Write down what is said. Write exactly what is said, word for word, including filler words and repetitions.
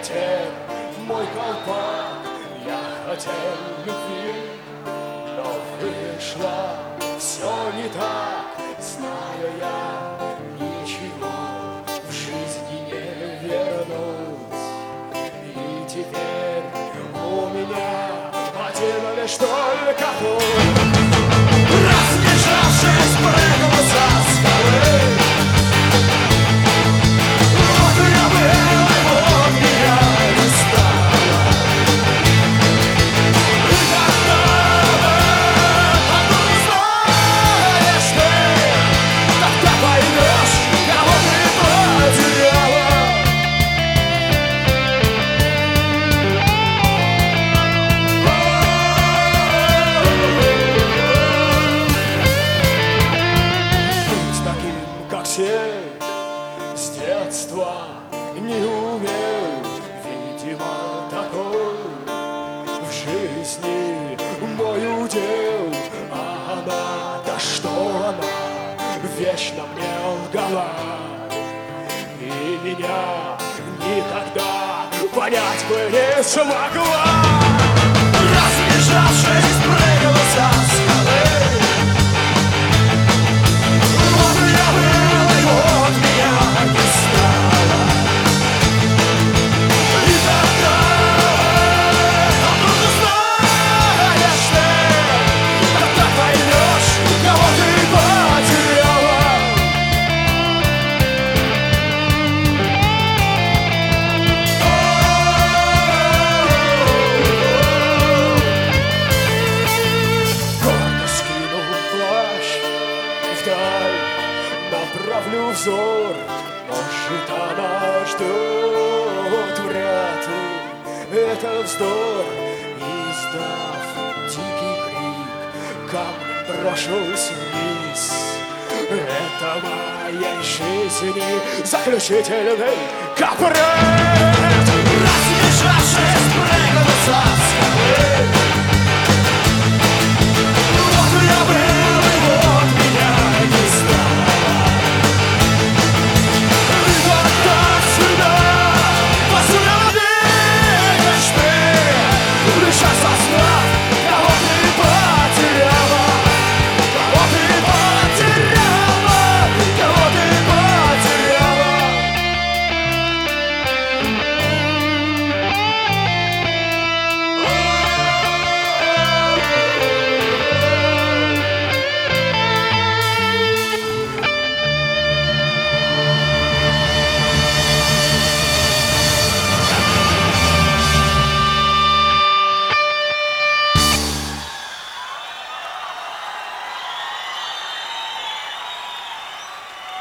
ветер, мой колпак, я хотел любви, но вышло все не так. Знаю я, ничего в жизни не вернуть. И теперь у меня один лишь только путь. Разбежавшись, прыгну со скалы. Вот я был, и вот меня не стало. И тогда откуда знаешь ты, тогда поймешь, кого ты потеряла. Быть таким, как все, с детства не умел, видимо, такой в жизни мой удел. А она, да что она, вечно мне лгала, и меня никогда понять бы не смогла. Разбежавшись, прыгала со скалы. Вот я был, и вот меня не стало. И тогда откуда знаешь ты, тогда поймешь, кого ты потеряла. Гордо скинул плащ вдаль, направлю взор, может, она ждет, вряд ли это вздор. Издав дикий крик, камнем брошусь вниз. Это моей жизни заключительный капрет.